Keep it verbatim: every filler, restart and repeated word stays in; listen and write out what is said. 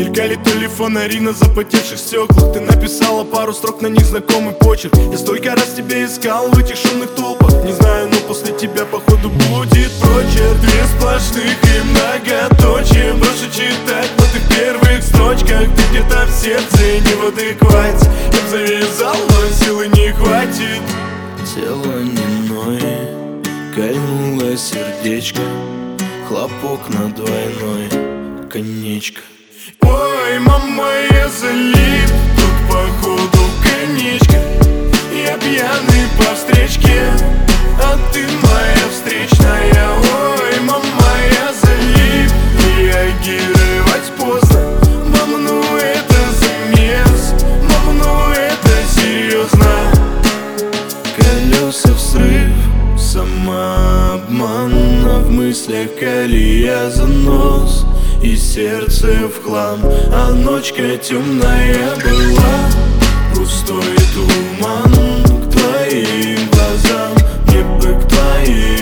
Мелькали то ли фонари на запотевших стеклах. Ты написала пару строк на них знакомый почерк. Я столько раз тебя искал в этих шумных толпах. Не знаю, но после тебя походу будет прочерк. Две сплошных и многоточие. Проще читать, но ты в первых строчках. Ты где-то в сердце, не в адеквате. Я б завязал, но силы не хватит. Тело не ноет, кольнуло сердечко, хлопок на двойной конечко. Ой, мама, я залип, тут походу конечка. Я пьяный по встречке, а ты моя встречная. Ой, мама, я залип, реагировать поздно. Мама, ну это замес, мама, ну это серьезно. Колеса в срыв, самообман, а в мыслях колея занос. И сердце в хлам, а ночка темная была. Пустой туман к твоим глазам, мне бы к твоим